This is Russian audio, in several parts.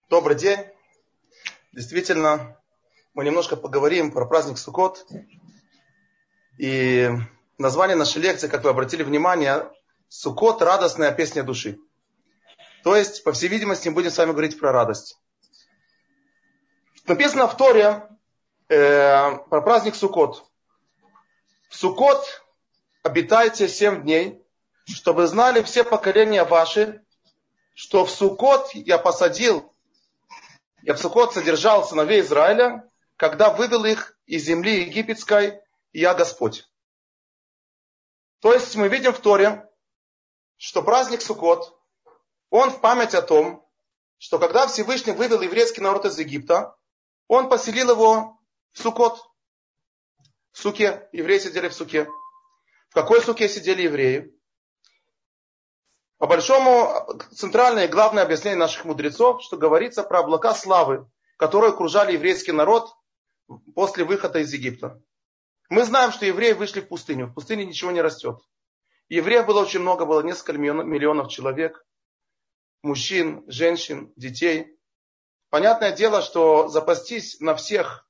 Добрый день. Действительно, мы немножко поговорим про праздник Суккот. И название нашей лекции, как вы обратили внимание, Суккот – радостная песня души. То есть, по всей видимости, мы будем с вами говорить про радость. Написано в Торе про праздник Суккот. В Суккот обитайте 7 дней, чтобы знали все поколения ваши, что в Суккот я в Суккот содержал сыновей Израиля, когда вывел их из земли египетской, и я Господь. То есть мы видим в Торе, что праздник Суккот, он в память о том, что когда Всевышний вывел еврейский народ из Египта, он поселил его в Суккот. В суке. Евреи сидели в суке. В какой суке сидели евреи? По большому, центральное и главное объяснение наших мудрецов, что говорится про облака славы, которые окружали еврейский народ после выхода из Египта. Мы знаем, что евреи вышли в пустыню. В пустыне ничего не растет. Евреев было очень много, было несколько миллионов человек. Мужчин, женщин, детей. Понятное дело, что запастись на всех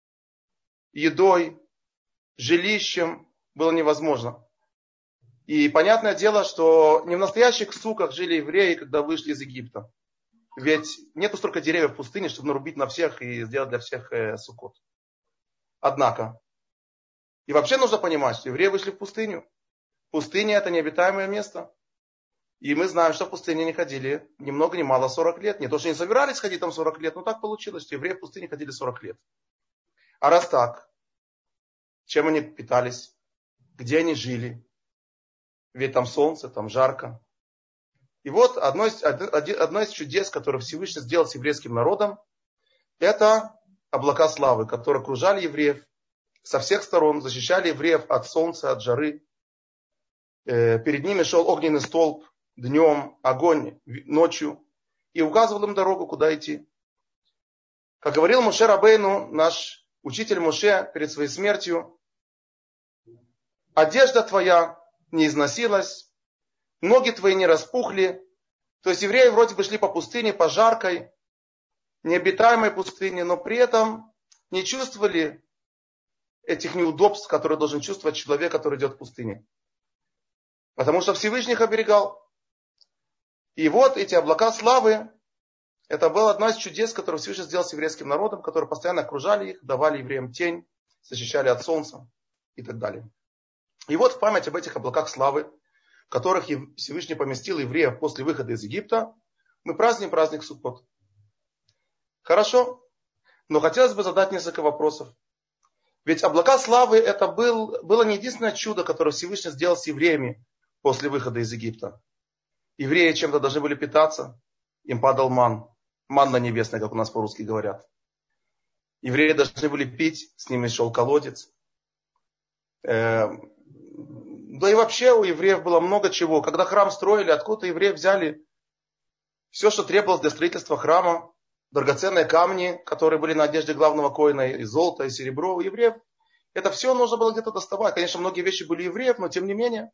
едой, жилищем было невозможно. И понятное дело, что не в настоящих суках жили евреи, когда вышли из Египта. Ведь нету столько деревьев в пустыне, чтобы нарубить на всех и сделать для всех суккот. Однако, и вообще нужно понимать, что евреи вышли в пустыню. Пустыня – это необитаемое место. И мы знаем, что в пустыне не ходили ни много ни мало 40 лет. Не то, что не собирались ходить там 40 лет, но так получилось, что евреи в пустыне ходили 40 лет. А раз так, чем они питались? Где они жили? Ведь там солнце, там жарко. И вот одно из чудес, которое Всевышний сделал с еврейским народом, это облака славы, которые окружали евреев со всех сторон, защищали евреев от солнца, от жары. Перед ними шел огненный столб днем, огонь ночью, и указывал им дорогу, куда идти. Как говорил Моше Рабейну, наш учитель Моше перед своей смертью: одежда твоя не износилась, ноги твои не распухли. То есть евреи вроде бы шли по пустыне, по жаркой, необитаемой пустыне, но при этом не чувствовали этих неудобств, которые должен чувствовать человек, который идет в пустыне. Потому что Всевышний их оберегал. И вот эти облака славы, это было одно из чудес, которые Всевышний сделал с еврейским народом, которые постоянно окружали их, давали евреям тень, защищали от солнца и так далее. И вот в память об этих облаках славы, в которых Всевышний поместил евреев после выхода из Египта, мы празднуем праздник Суккот. Хорошо, но хотелось бы задать несколько вопросов. Ведь облака славы это было не единственное чудо, которое Всевышний сделал с евреями после выхода из Египта. Евреи чем-то должны были питаться, им падал манна небесная, как у нас по-русски говорят. Евреи должны были пить, с ними шел колодец. Да и вообще у евреев было много чего. Когда храм строили, откуда евреи взяли все, что требовалось для строительства храма, драгоценные камни, которые были на одежде главного коэна, и золото, и серебро у евреев. Это все нужно было где-то доставать. Конечно, многие вещи были евреев, но тем не менее,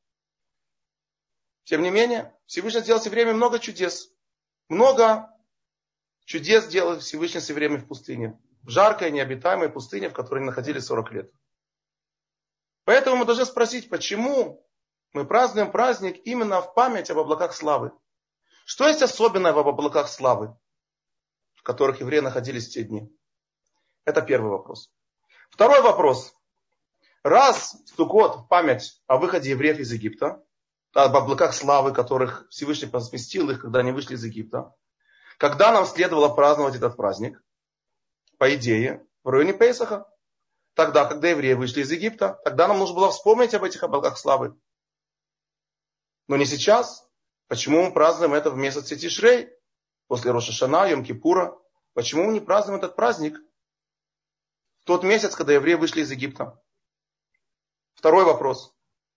Всевышний сделал с евреями много чудес. Много чудес сделал Всевышний с евреями в пустыне. В жаркой, необитаемой пустыне, в которой они находились 40 лет. Поэтому мы должны спросить, почему мы празднуем праздник именно в память об облаках славы. Что есть особенное в облаках славы, в которых евреи находились в те дни? Это первый вопрос. Второй вопрос. Раз Суккот память о выходе евреев из Египта, об облаках славы, которых Всевышний поместил их, когда они вышли из Египта, когда нам следовало праздновать этот праздник? По идее, в районе Пейсаха. Тогда, когда евреи вышли из Египта, тогда нам нужно было вспомнить об этих облаках славы. Но не сейчас. Почему мы празднуем это в месяце Тишрей, после Рош ха-Шана, Йом-Кипура? Почему мы не празднуем этот праздник в тот месяц, когда евреи вышли из Египта? Второй вопрос.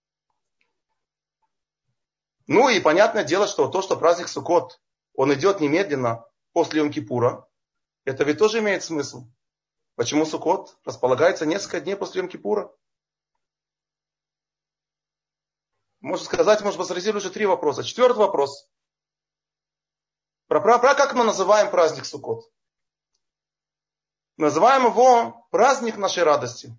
Ну и понятное дело, что то, что праздник Суккот, он идет немедленно после Йом-Кипура, это ведь тоже имеет смысл. Почему Суккот располагается несколько дней после Йом-Кипура? Можно сказать, можно сразить уже 3 вопроса. 4-й вопрос. Как мы называем праздник Суккот? Называем его праздник нашей радости.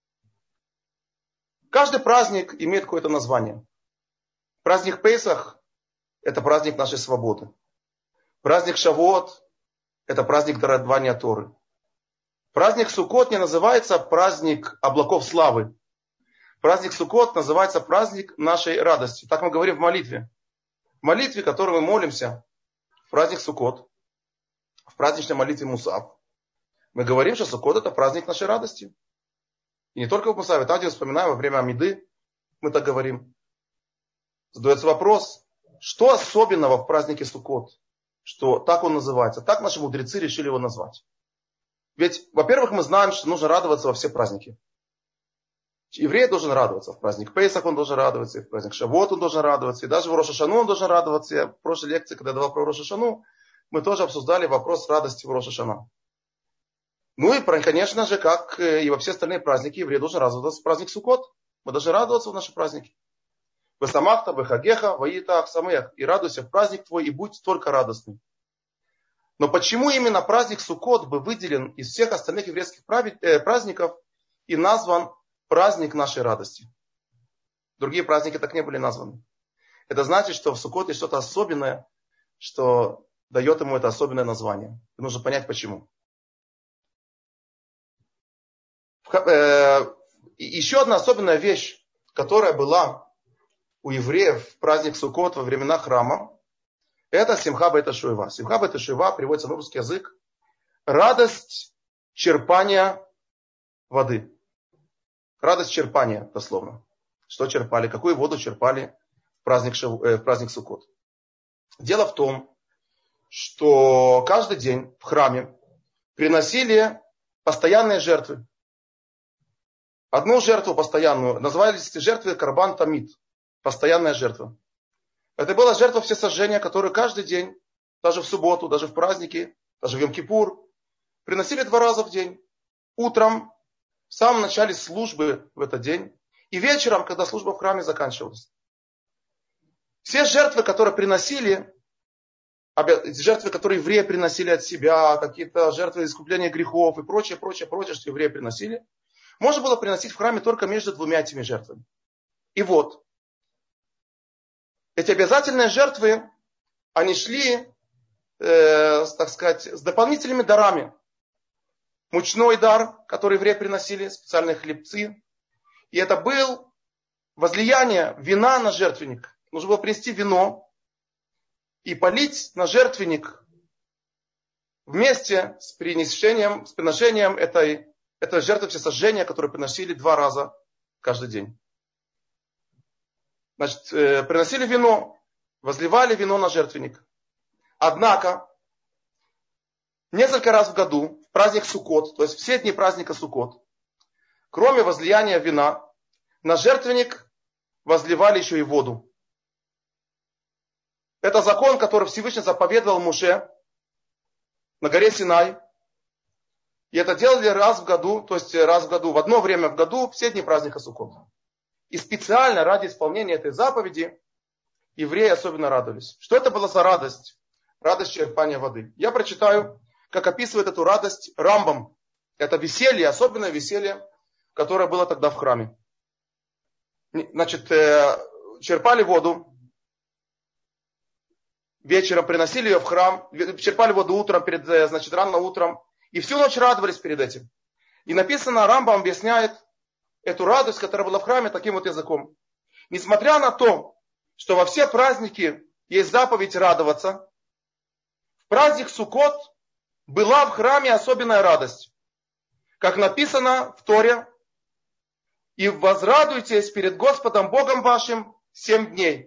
Каждый праздник имеет какое-то название. Праздник Песах – это праздник нашей свободы. Праздник Шавуот – это праздник дарования Торы. Праздник Суккот не называется праздник облаков славы. Праздник Суккот называется праздник нашей радости. Так мы говорим в молитве. В молитве, в которой мы молимся, в праздник Суккот, в праздничной молитве Мусав, мы говорим, что Суккот – это праздник нашей радости. И не только в Мусаве, там, где мы вспоминаем во время Амиды, мы так говорим. Задается вопрос, что особенного в празднике Суккот, что так он называется. Так наши мудрецы решили его назвать. Ведь, во-первых, мы знаем, что нужно радоваться во все праздники. Еврей должен радоваться. В праздник Песах он должен радоваться, и в праздник Шавуот он должен радоваться, и даже в Рош ха-Шану он должен радоваться. Я в прошлой лекции, когда я давал про Рош ха-Шану, мы тоже обсуждали вопрос радости в Рош ха-Шана. Ну и, конечно же, как и во все остальные праздники, еврей должен радоваться в праздник Суккот. Мы должны радоваться в наши праздники. Весамахта, вехагеха, ваитах, самех. И радуйся в праздник твой, и будь только радостным. Но почему именно праздник Суккот был выделен из всех остальных еврейских праздников и назван праздник нашей радости? Другие праздники так не были названы. Это значит, что в Суккот есть что-то особенное, что дает ему это особенное название. И нужно понять, почему. Еще одна особенная вещь, которая была у евреев в праздник Суккот во времена храма, это Симха бейт ха-Шуава. Симха бейт ха-Шуава переводится на русский язык радость черпания воды. Радость черпания, дословно. Что черпали? Какую воду черпали в праздник Суккот? Дело в том, что каждый день в храме приносили постоянные жертвы. Одну жертву постоянную, назывались эти жертвы Карбан Тамид. Постоянная жертва. Это была жертва всесожжения, которую каждый день, даже в субботу, даже в праздники, даже в Йом-Кипур, приносили 2 раза в день. Утром, в самом начале службы в этот день, и вечером, когда служба в храме заканчивалась. Все жертвы, которые приносили, жертвы, которые евреи приносили от себя, какие-то жертвы искупления грехов и прочее, что евреи приносили, можно было приносить в храме только между 2 этими жертвами. И вот, эти обязательные жертвы, они шли, так сказать, с дополнительными дарами. Мучной дар, который евреи приносили, специальные хлебцы. И это был возлияние вина на жертвенник. Нужно было принести вино и полить на жертвенник вместе с приношением этой жертвы всесожжения, которую приносили 2 раза каждый день. Значит, приносили вино, возливали вино на жертвенник. Однако, несколько раз в году, в праздник Суккот, то есть все дни праздника Суккот, кроме возлияния вина, на жертвенник возливали еще и воду. Это закон, который Всевышний заповедовал Моше на горе Синай. И это делали раз в году, то есть раз в году, в одно время в году, все дни праздника Суккот. И специально ради исполнения этой заповеди евреи особенно радовались. Что это была за радость? Радость черпания воды. Я прочитаю, как описывает эту радость Рамбам. Это веселье, особенное веселье, которое было тогда в храме. Значит, черпали воду, вечером приносили ее в храм, черпали воду утром, рано утром, и всю ночь радовались перед этим. И написано, Рамбам объясняет эту радость, которая была в храме, таким вот языком. Несмотря на то, что во все праздники есть заповедь радоваться, в праздник Суккот была в храме особенная радость. Как написано в Торе, и возрадуйтесь перед Господом Богом вашим 7 дней.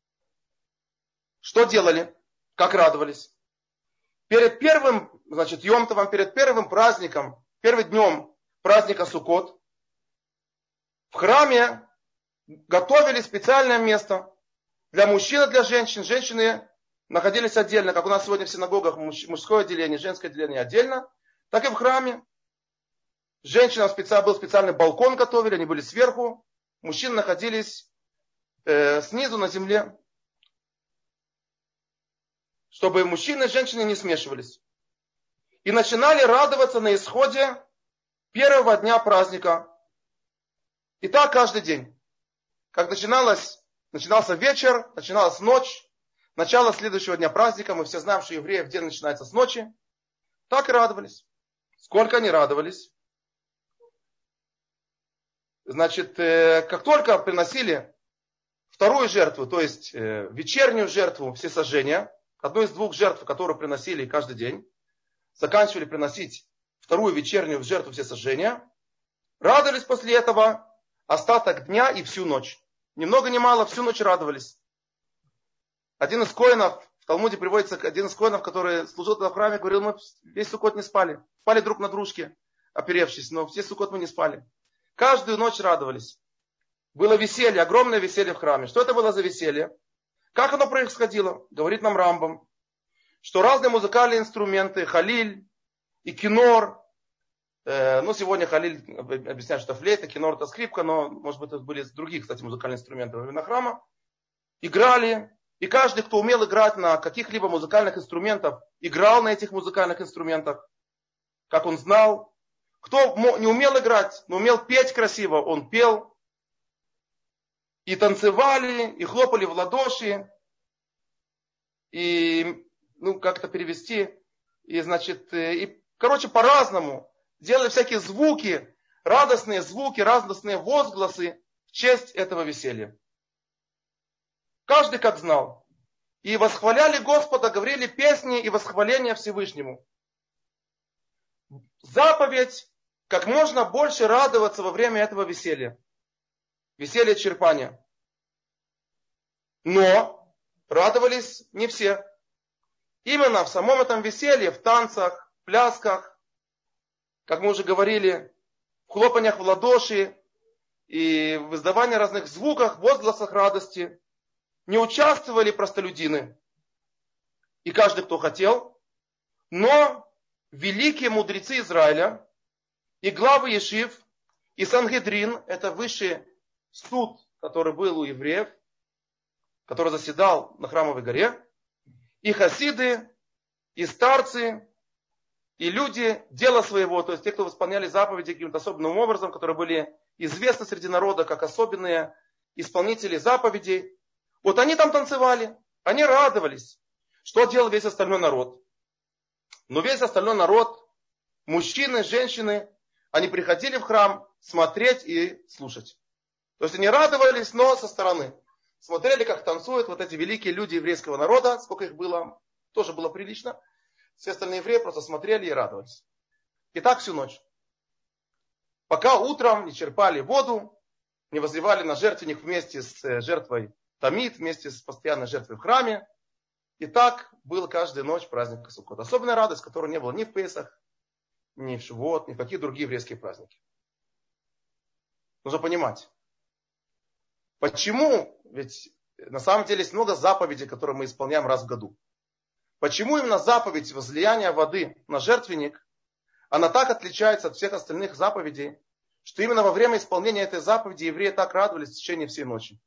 Что делали? Как радовались? Перед первым, Йом-Товом, перед первым праздником, первым днем праздника Суккот, в храме готовили специальное место для мужчин и для женщин. Женщины находились отдельно, как у нас сегодня в синагогах мужское отделение, женское отделение отдельно, так и в храме. Женщинам был специальный балкон готовили, они были сверху, мужчины находились снизу на земле. чтобы мужчины и женщины не смешивались. И начинали радоваться на исходе первого дня праздника. И так каждый день. Как начинался вечер, начиналась ночь, начало следующего дня праздника. Мы все знаем, что евреев день начинается с ночи. Так и радовались. Сколько они радовались? Значит, как только приносили вторую жертву, то есть вечернюю жертву всесожжения, одну из двух жертв, которую приносили каждый день, заканчивали приносить вторую вечернюю жертву всесожжения, радовались после этого остаток дня и всю ночь. Ни много ни мало, всю ночь радовались. Один из коэнов, в Талмуде приводится один из коэнов, который служил в храме, говорил, мы весь суккот не спали. Спали друг на дружке, оперевшись, но все суккот мы не спали. Каждую ночь радовались. Было веселье, огромное веселье в храме. Что это было за веселье? Как оно происходило? Говорит нам Рамбам, что разные музыкальные инструменты, халиль и кинор, сегодня халиль объясняет, что флейта, кинор это скрипка, но, может быть, это были другие, кстати, музыкальные инструменты во времена храма, играли, и каждый, кто умел играть на каких-либо музыкальных инструментах, играл на этих музыкальных инструментах, как он знал. Кто не умел играть, но умел петь красиво, он пел. И танцевали, и хлопали в ладоши. И, как это перевести? И, по-разному. Делали всякие звуки, радостные возгласы в честь этого веселья. Каждый как знал. И восхваляли Господа, говорили песни и восхваления Всевышнему. Заповедь, как можно больше радоваться во время этого веселья. Веселье черпания. Но радовались не все. Именно в самом этом веселье, в танцах, в плясках, как мы уже говорили, в хлопаниях в ладоши и в издавании разных звуках, возгласах радости не участвовали простолюдины. И каждый, кто хотел. Но великие мудрецы Израиля и главы ешив, и Сангедрин, это высший суд, который был у евреев, который заседал на Храмовой горе, и хасиды, и старцы, и люди дела своего, то есть те, кто исполняли заповеди каким-то особенным образом, которые были известны среди народа как особенные исполнители заповедей. Вот они там танцевали, они радовались. Что делал весь остальной народ? Но весь остальной народ, мужчины, женщины, они приходили в храм смотреть и слушать. То есть они радовались, но со стороны. Смотрели, как танцуют вот эти великие люди еврейского народа, сколько их было, тоже было прилично. Все остальные евреи просто смотрели и радовались. И так всю ночь. Пока утром не черпали воду, не возливали на жертвенник вместе с жертвой Тамид, вместе с постоянной жертвой в храме. И так был каждую ночь праздник Суккот. Особенная радость, которой не было ни в Песах, ни в Шивот, ни в какие другие еврейские праздники. Нужно понимать. Почему? Ведь на самом деле есть много заповедей, которые мы исполняем раз в году. Почему именно заповедь возлияния воды на жертвенник, она так отличается от всех остальных заповедей, что именно во время исполнения этой заповеди евреи так радовались в течение всей ночи?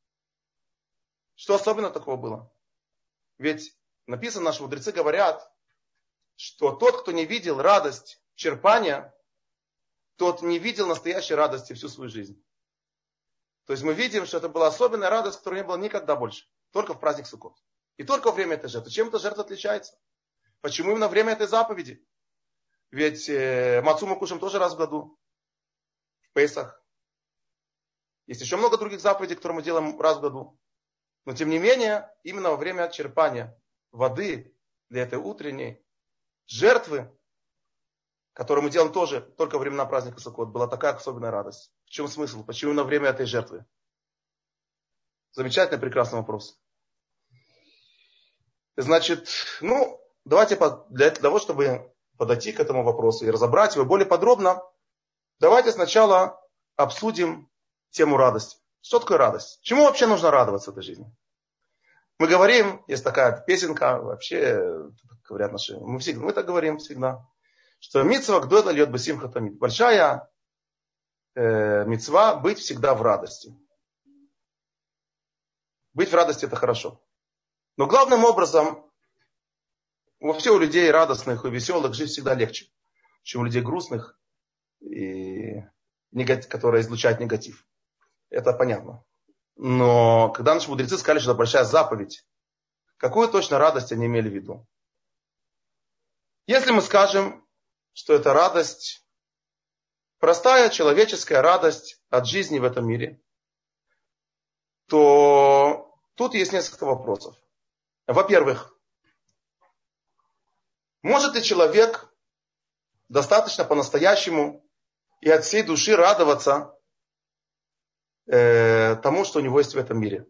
Что особенно такого было? Ведь написано, наши мудрецы говорят, что тот, кто не видел радость черпания, тот не видел настоящей радости всю свою жизнь. То есть мы видим, что это была особенная радость, которой не было никогда больше. Только в праздник Суккот. И только во время этой жертвы. Чем эта жертва отличается? Почему именно время этой заповеди? Ведь мацу мы кушаем тоже раз в году. В Песах. Есть еще много других заповедей, которые мы делаем раз в году. Но тем не менее, именно во время черпания воды для этой утренней жертвы, которую мы делаем тоже только во времена праздника Суккот, была такая особенная радость. В чем смысл? Почему на время этой жертвы? Замечательный, прекрасный вопрос. Значит, давайте для того, чтобы подойти к этому вопросу и разобрать его более подробно, давайте сначала обсудим тему радости. Что такое радость? Чему вообще нужно радоваться в этой жизни? Мы говорим, есть такая песенка, вообще, говорят наши, мы так говорим всегда, что мицва гдойла льет бесимха тамид. Большая мицва быть всегда в радости. Быть в радости это хорошо. Но главным образом Вообще у людей радостных и веселых жить всегда легче, чем у людей грустных, и которые излучают негатив. Это понятно. Но когда наши мудрецы сказали, что это большая заповедь, какую точно радость они имели в виду? Если мы скажем, что это радость, простая человеческая радость от жизни в этом мире, то тут есть несколько вопросов. Во-первых, может ли человек достаточно по-настоящему и от всей души радоваться тому, что у него есть в этом мире?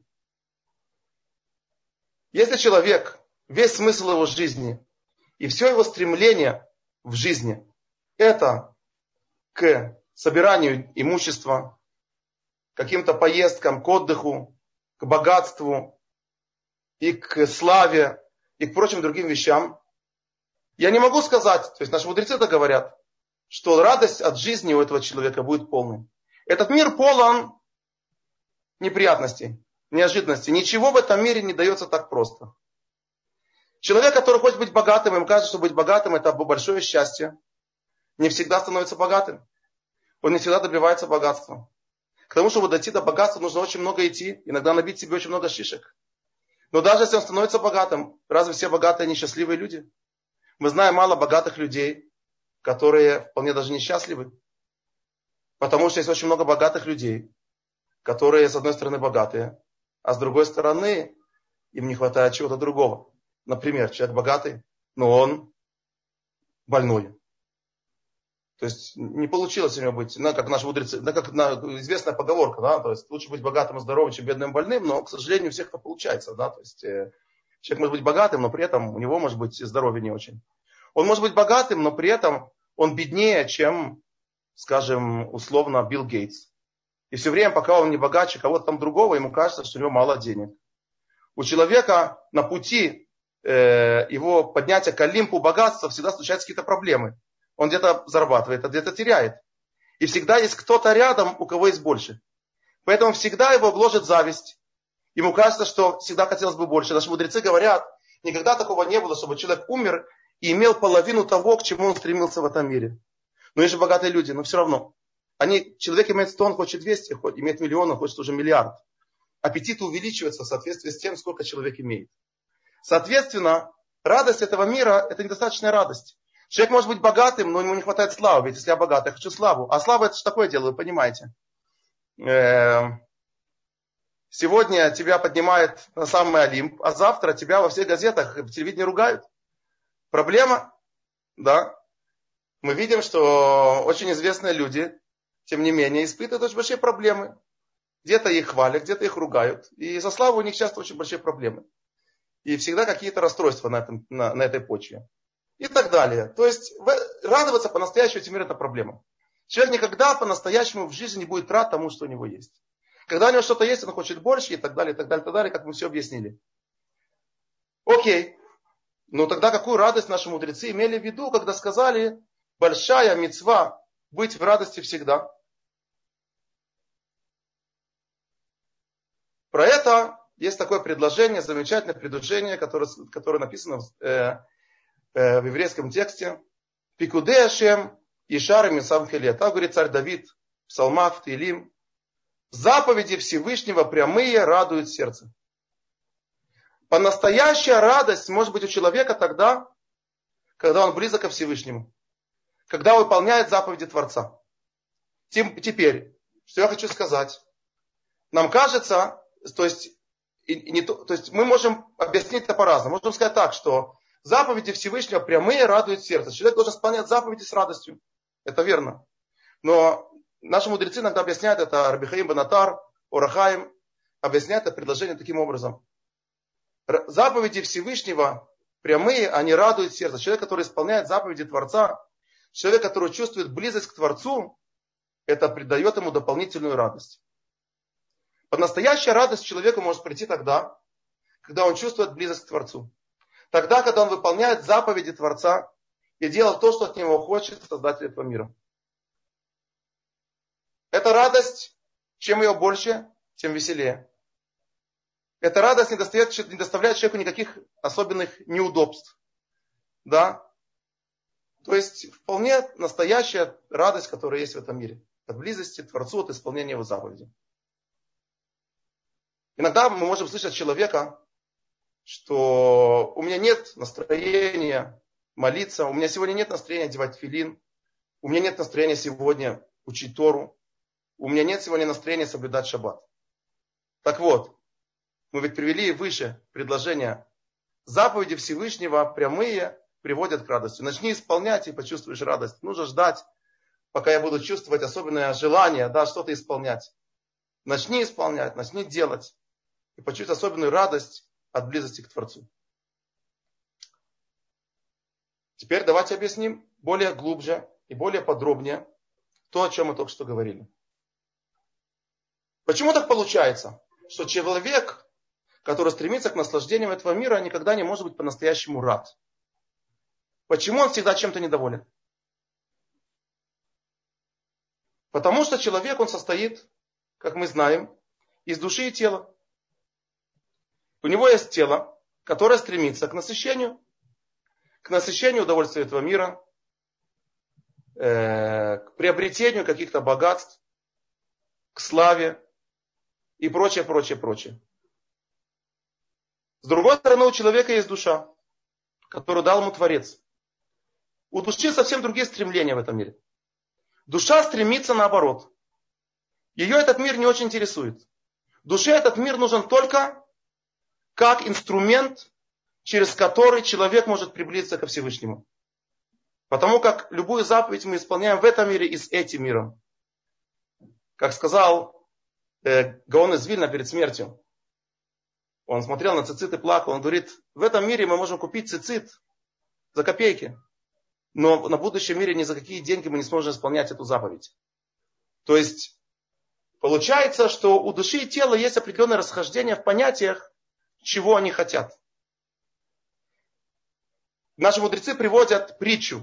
Если человек, весь смысл его жизни и все его стремление в жизни это к собиранию имущества, к каким-то поездкам, к отдыху, к богатству и к славе и к прочим другим вещам, я не могу сказать, то есть наши мудрецы это говорят, что радость от жизни у этого человека будет полной. Этот мир полон неприятностей, неожиданностей. Ничего в этом мире не дается так просто. Человек, который хочет быть богатым, им кажется, что быть богатым это большое счастье, не всегда становится богатым. Он не всегда добивается богатства. К тому, чтобы дойти до богатства, нужно очень много идти, иногда набить себе очень много шишек. Но даже если он становится богатым, разве все богатые несчастливые люди? Мы знаем мало богатых людей, которые вполне даже несчастливы. Потому что есть очень много богатых людей, которые с одной стороны богатые, а с другой стороны им не хватает чего-то другого. Например, человек богатый, но он больной. То есть не получилось у него быть, как наши мудрецы, как известная поговорка, да, то есть лучше быть богатым и здоровым, чем бедным и больным, но, к сожалению, у всех это получается, да, то есть человек может быть богатым, но при этом у него может быть здоровье не очень. Он может быть богатым, но при этом он беднее, чем, скажем, условно Билл Гейтс. И все время, пока он не богаче кого-то там другого, ему кажется, что у него мало денег. У человека на пути его поднятия к Олимпу богатства всегда случаются какие-то проблемы. Он где-то зарабатывает, а где-то теряет. И всегда есть кто-то рядом, у кого есть больше. Поэтому всегда его гложет зависть. Ему кажется, что всегда хотелось бы больше. Наши мудрецы говорят, никогда такого не было, чтобы человек умер и имел половину того, к чему он стремился в этом мире. Но есть же богатые люди, но все равно. Человек имеет 100, он хочет 200, имеет миллион, он хочет уже миллиард. Аппетит увеличивается в соответствии с тем, сколько человек имеет. Соответственно, радость этого мира – это недостаточная радость. Человек может быть богатым, но ему не хватает славы. Ведь если я богатый, я хочу славу. А слава это же такое дело, вы понимаете. Сегодня тебя поднимает на самый Олимп, а завтра тебя во всех газетах, в телевидении ругают. Проблема, да. Мы видим, что очень известные люди, тем не менее, испытывают очень большие проблемы. Где-то их хвалят, где-то их ругают. И за славу у них часто очень большие проблемы. И всегда какие-то расстройства на этой почве. И так далее. То есть радоваться по-настоящему этим миром это проблема. Человек никогда по-настоящему в жизни не будет рад тому, что у него есть. Когда у него что-то есть, он хочет больше и так далее, и так далее, и так далее, как мы все объяснили. Окей. Но тогда какую радость наши мудрецы имели в виду, когда сказали большая мицва быть в радости всегда? Про это есть такое предложение, замечательное предложение, которое написано в еврейском тексте. Пикудей Ашем Ишар Мисам Хеле. Так говорит царь Давид в псалмах, в Теилим. Заповеди Всевышнего прямые радуют сердце. По-настоящая радость может быть у человека тогда, когда он близок ко Всевышнему. Когда он выполняет заповеди Творца. Теперь, что я хочу сказать. Нам кажется, то есть мы можем объяснить это по-разному. Можем сказать так, что заповеди Всевышнего прямые радуют сердце. Человек должен исполнять заповеди с радостью. Это верно. Но наши мудрецы иногда объясняют это, Раби Хаим бен Атар, Ор ха-Хаим, объясняют это предложение таким образом. Заповеди Всевышнего прямые, они радуют сердце. Человек, который исполняет заповеди Творца, человек, который чувствует близость к Творцу, это придает ему дополнительную радость. Настоящая радость человеку может прийти тогда, когда он чувствует близость к Творцу. Тогда, когда он выполняет заповеди Творца и делает то, что от него хочет Создатель этого мира. Эта радость, чем ее больше, тем веселее. Эта радость не доставляет человеку никаких особенных неудобств. Да? То есть вполне настоящая радость, которая есть в этом мире. От близости к Творцу, от исполнения его заповедей. Иногда мы можем слышать от человека, что у меня нет настроения молиться, у меня сегодня нет настроения одевать тфилин, у меня нет настроения сегодня учить Тору, у меня нет сегодня настроения соблюдать шаббат. Так вот, мы ведь привели выше предложение. Заповеди Всевышнего прямые приводят к радости. Начни исполнять и почувствуешь радость. Нужно ждать, пока я буду чувствовать особенное желание, да, что-то исполнять. Начни исполнять, начни делать. И почувствуй особенную радость от близости к Творцу. Теперь давайте объясним более глубже и более подробнее то, о чем мы только что говорили. Почему так получается, что человек, который стремится к наслаждениям этого мира, никогда не может быть по-настоящему рад? Почему он всегда чем-то недоволен? Потому что человек, он состоит, как мы знаем, из души и тела. У него есть тело, которое стремится к насыщению удовольствия этого мира, к приобретению каких-то богатств, к славе и прочее, прочее, прочее. С другой стороны, у человека есть душа, которую дал ему Творец. У души совсем другие стремления в этом мире. Душа стремится наоборот. Ее этот мир не очень интересует. Душе этот мир нужен только как инструмент, через который человек может приблизиться ко Всевышнему. Потому как любую заповедь мы исполняем в этом мире и с этим миром. Как сказал Гаон из Вильна перед смертью. Он смотрел на цицит и плакал. Он говорит, в этом мире мы можем купить цицит за копейки. Но на будущем мире ни за какие деньги мы не сможем исполнять эту заповедь. То есть, получается, что у души и тела есть определенное расхождение в понятиях, чего они хотят. Наши мудрецы приводят притчу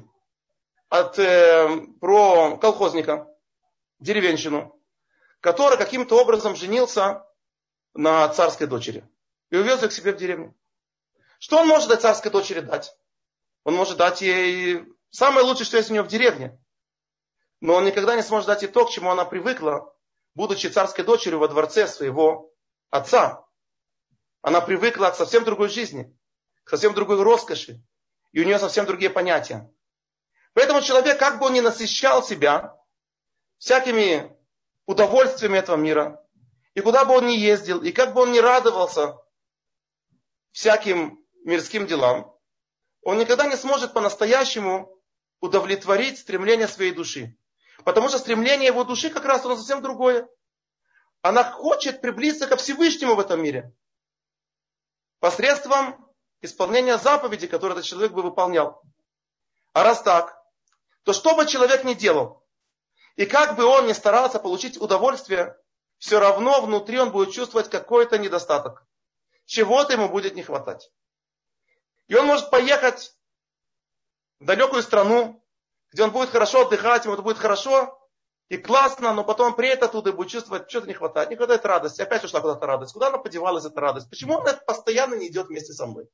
про колхозника, деревенщину, который каким-то образом женился на царской дочери и увез ее к себе в деревню. Что он может царской дочери дать? Он может дать ей самое лучшее, что есть у нее в деревне. Но он никогда не сможет дать ей то, к чему она привыкла, будучи царской дочерью во дворце своего отца. Она привыкла к совсем другой жизни, к совсем другой роскоши. И у нее совсем другие понятия. Поэтому человек, как бы он ни насыщал себя всякими удовольствиями этого мира, и куда бы он ни ездил, и как бы он ни радовался всяким мирским делам, он никогда не сможет по-настоящему удовлетворить стремление своей души. Потому что стремление его души как раз оно совсем другое. Она хочет приблизиться ко Всевышнему в этом мире. Посредством исполнения заповедей, которые этот человек бы выполнял. А раз так, то что бы человек ни делал, и как бы он ни старался получить удовольствие, все равно внутри он будет чувствовать какой-то недостаток. Чего-то ему будет не хватать. И он может поехать в далекую страну, где он будет хорошо отдыхать, ему это будет хорошо и классно, но потом приедет оттуда и будет чувствовать, что-то не хватает радости. Опять ушла куда-то радость. Куда она подевалась, эта радость? Почему она постоянно не идет вместе со мной?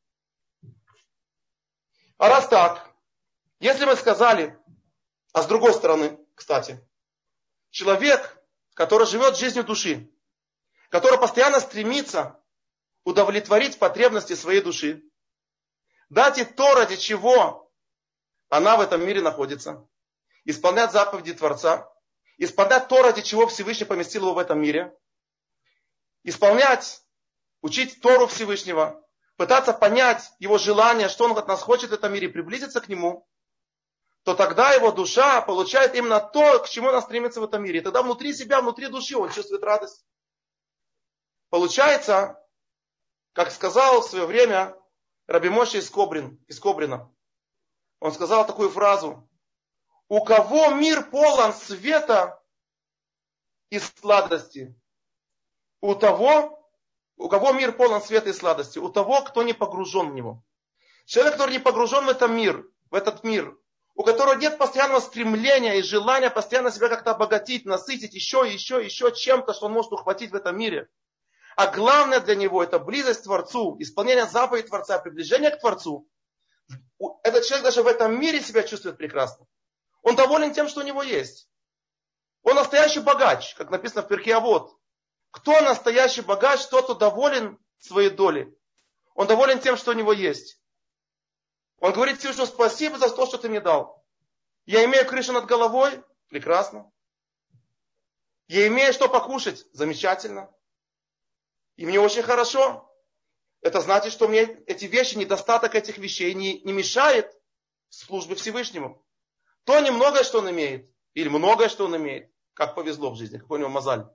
А раз так, если мы сказали, а с другой стороны, кстати, человек, который живет жизнью души, который постоянно стремится удовлетворить потребности своей души, дать ей то, ради чего она в этом мире находится, исполнять заповеди Творца, исполнять то, ради чего Всевышний поместил его в этом мире, исполнять, учить Тору Всевышнего, пытаться понять его желание, что он от нас хочет в этом мире, приблизиться к нему, то тогда его душа получает именно то, к чему она стремится в этом мире. И тогда внутри себя, внутри души он чувствует радость. Получается, как сказал в свое время Раби Моше из Кобрина, он сказал такую фразу: у кого мир полон света и сладости, у кого мир полон света и сладости, у того, кто не погружен в него. Человек, который не погружен в этот мир, у которого нет постоянного стремления и желания постоянно себя как-то обогатить, насытить еще чем-то, что он может ухватить в этом мире. А главное для него это близость к Творцу, исполнение заповедей Творца, приближение к Творцу. этот человек даже в этом мире себя чувствует прекрасно. Он доволен тем, что у него есть. Он настоящий богач, как написано в Перке Авот. Кто настоящий богач, тот, кто доволен своей долей. Он доволен тем, что у него есть. Он говорит Всевышнему: спасибо за то, что ты мне дал. Я имею крышу над головой, прекрасно. Я имею что покушать, замечательно. И мне очень хорошо. Это значит, что мне эти вещи, недостаток этих вещей не мешает службе Всевышнему. То немногое, что он имеет, или многое, что он имеет, как повезло в жизни, какой у него мозаль,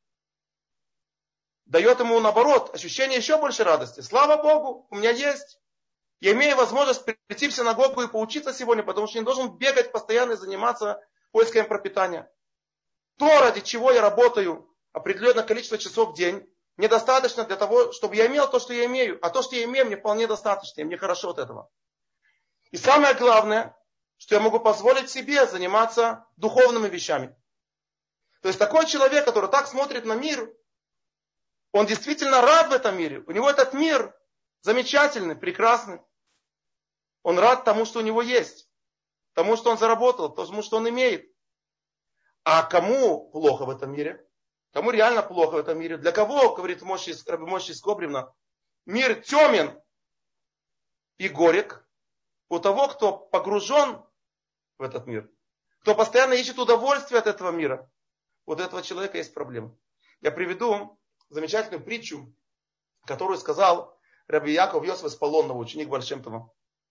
дает ему, наоборот, ощущение еще больше радости. Слава Богу, у меня есть. Я имею возможность прийти в синагогу и поучиться сегодня, потому что я не должен бегать постоянно и заниматься поиском пропитания. То, ради чего я работаю определенное количество часов в день, недостаточно для того, чтобы я имел то, что я имею. А то, что я имею, мне вполне достаточно, и мне хорошо от этого. И самое главное, что я могу позволить себе заниматься духовными вещами. То есть такой человек, который так смотрит на мир, он действительно рад в этом мире. У него этот мир замечательный, прекрасный. Он рад тому, что у него есть. Тому, что он заработал, тому, что он имеет. А кому плохо в этом мире? Кому реально плохо в этом мире? Для кого, говорит Раби Моше из Кобрина, мир темен и горек? У того, кто погружен в этот мир, кто постоянно ищет удовольствие от этого мира, вот у этого человека есть проблемы. Я приведу замечательную притчу, которую сказал Раби Яков Йосеф из Полонного, ученик Бааль Шем Това,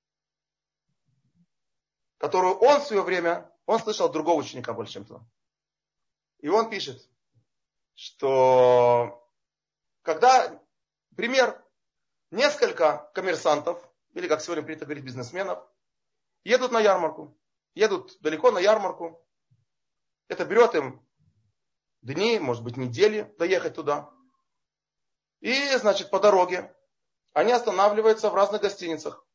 которую он в свое время, он слышал от другого ученика Бааль Шем Това. И он пишет, что когда, пример, несколько коммерсантов, или как сегодня принято говорить, бизнесменов, едут на ярмарку, едут далеко на ярмарку, это берет им дни, может быть недели доехать туда. И, значит, по дороге они останавливаются в разных гостиницах.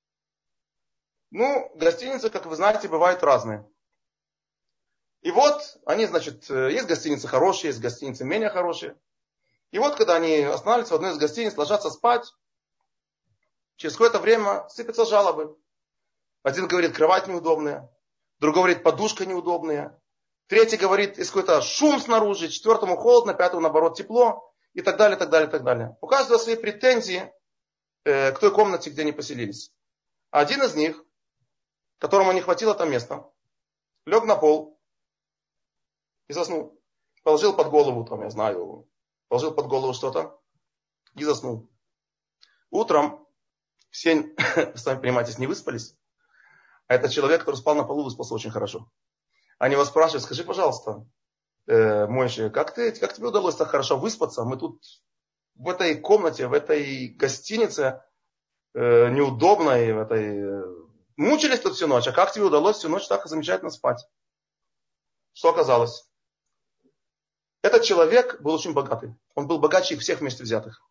Ну, гостиницы, как вы знаете, бывают разные. И вот они, значит, есть гостиницы хорошие, есть гостиницы менее хорошие. И вот, когда они останавливаются в одной из гостиниц, ложатся спать, через какое-то время сыпятся жалобы. Один говорит, кровать неудобная, другой говорит, подушка неудобная, третий говорит, есть какой-то шум снаружи, четвертому холодно, пятому, наоборот, тепло, и так далее, так далее, так далее. У каждого свои претензии к той комнате, где они поселились. А один из них, которому не хватило там места, лег на пол и заснул. Положил под голову, там, я знаю, положил под голову что-то и заснул. Утром все, сами понимаете, не выспались. А этот человек, который спал на полу, выспался очень хорошо. Они его спрашивают, скажи, пожалуйста, Мойше, как тебе удалось так хорошо выспаться? Мы тут в этой комнате, в этой гостинице неудобной, мучились тут всю ночь. А как тебе удалось всю ночь так замечательно спать? Что оказалось? Этот человек был очень богатый. Он был богаче их всех вместе взятых.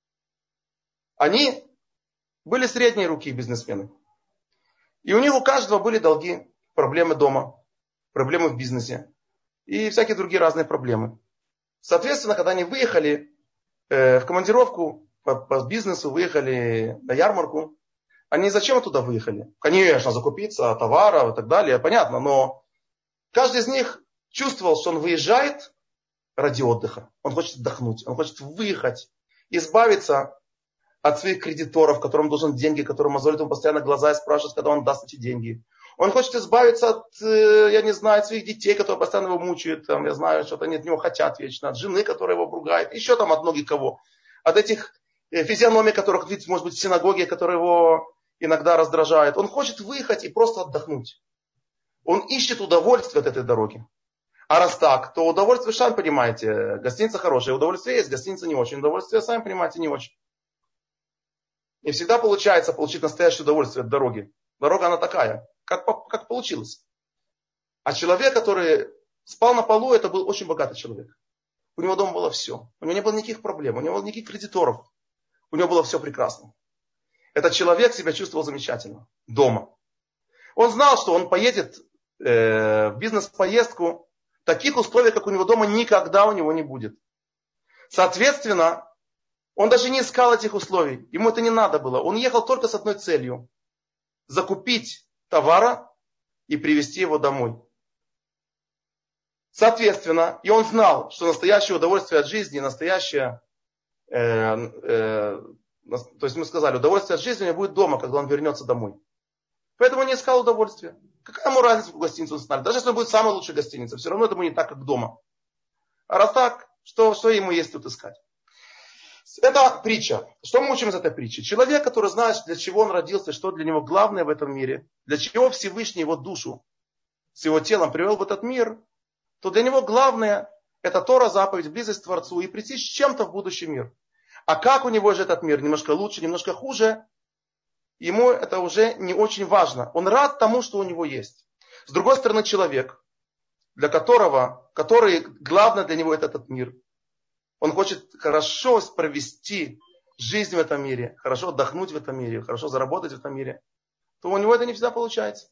Они были средней руки бизнесмены. И у них у каждого были долги, проблемы дома, проблемы в бизнесе и всякие другие разные проблемы. Соответственно, когда они выехали в командировку по бизнесу, выехали на ярмарку, они зачем туда выехали? Конечно, закупиться товаров и так далее, понятно, но каждый из них чувствовал, что он выезжает ради отдыха. Он хочет отдохнуть, он хочет выехать, избавиться от своих кредиторов, которым должен деньги, которым мозолит ему постоянно глаза и спрашивает, когда он даст эти деньги. Он хочет избавиться от, я не знаю, от своих детей, которые постоянно его мучают, там, я знаю, что-то они от него хотят вечно, от жены, которая его обругает, еще там от многих кого. От этих физиономий, которых видите, может быть, в синагоге, которые его иногда раздражают. Он хочет выехать и просто отдохнуть. Он ищет удовольствие от этой дороги. А раз так, то удовольствие, сами понимаете, гостиница хорошая, удовольствие есть, гостиница не очень, удовольствие, сами понимаете, не очень. Не всегда получается получить настоящее удовольствие от дороги. Дорога она такая, как получилось. А человек, который спал на полу, это был очень богатый человек. У него дома было все. У него не было никаких проблем, у него не было никаких кредиторов. У него было все прекрасно. Этот человек себя чувствовал замечательно дома. Он знал, что он поедет в бизнес-поездку. Таких условий, как у него дома, никогда у него не будет. Соответственно, он даже не искал этих условий. Ему это не надо было. Он ехал только с одной целью. закупить товара и привезти его домой. Соответственно, и он знал, что настоящее удовольствие от жизни, настоящее, то есть мы сказали, удовольствие от жизни у него будет дома, когда он вернется домой. Поэтому он не искал удовольствия. Какая ему разница, в гостиницу он станет? Даже если он будет самой лучшей гостиницей, все равно это будет не так, как дома. А раз так, что ему есть тут искать? Это притча. Что мы учим из этой притчи? Человек, который знает, для чего он родился, что для него главное в этом мире, для чего Всевышний его душу с его телом привел в этот мир, то для него главное это Тора, заповедь, близость к Творцу и прийти с чем-то в будущий мир. А как у него же этот мир? Немножко лучше, немножко хуже. Ему это уже не очень важно. Он рад тому, что у него есть. С другой стороны, человек, который главное для него это этот мир. Он хочет хорошо провести жизнь в этом мире, хорошо отдохнуть в этом мире, хорошо заработать в этом мире, то у него это не всегда получается.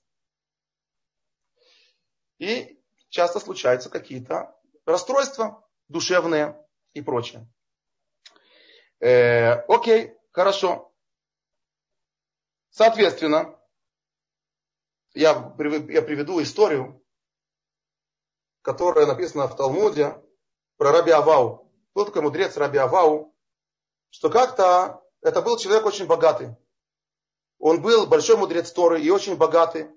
И часто случаются какие-то расстройства душевные и прочее. Окей, хорошо. Соответственно, я приведу историю, которая написана в Талмуде про Раби Авау. Был такой мудрец Раби Авау, что как-то это был человек очень богатый. Он был большой мудрец Торы и очень богатый.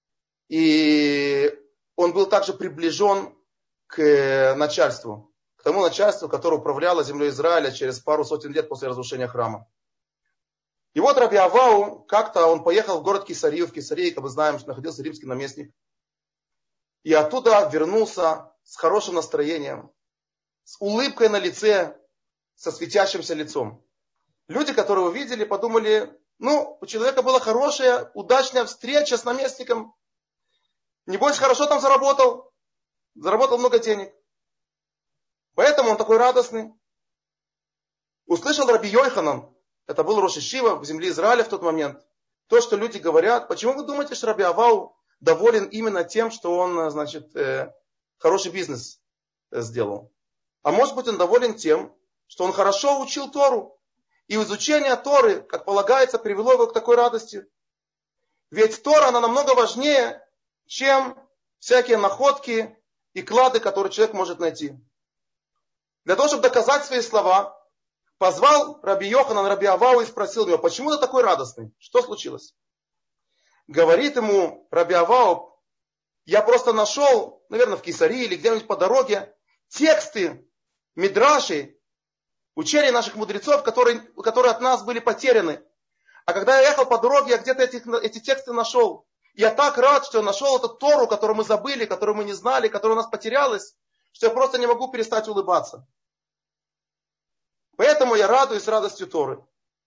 И он был также приближен к начальству. К тому начальству, которое управляло землей Израиля через пару сотен лет после разрушения храма. И вот Раби Авау, как-то он поехал в город Кесарию. В Кесарии, как мы знаем, находился римский наместник. И оттуда вернулся с хорошим настроением, с улыбкой на лице, со светящимся лицом. Люди, которые увидели, подумали, у человека была хорошая, удачная встреча с наместником. Небось, хорошо там заработал много денег. Поэтому он такой радостный. Услышал Раби Йоханан, это был рош йешива в земле Израиля в тот момент, то, что люди говорят. Почему вы думаете, что Раби Авау доволен именно тем, что он, хороший бизнес сделал? А может быть, он доволен тем, что он хорошо учил Тору. И изучение Торы, как полагается, привело его к такой радости. Ведь Тора, она намного важнее, чем всякие находки и клады, которые человек может найти. Для того, чтобы доказать свои слова, позвал Раби Йоханан Раби Авау и спросил его, почему ты такой радостный? Что случилось? Говорит ему Раби Авау, я просто нашел, наверное, в Кесарии или где-нибудь по дороге, тексты мидрашей, учения наших мудрецов, которые от нас были потеряны. А когда я ехал по дороге, я где-то эти тексты нашел. Я так рад, что я нашел эту Тору, которую мы забыли, которую мы не знали, которая у нас потерялась, что я просто не могу перестать улыбаться. Поэтому я радуюсь радостью Торы.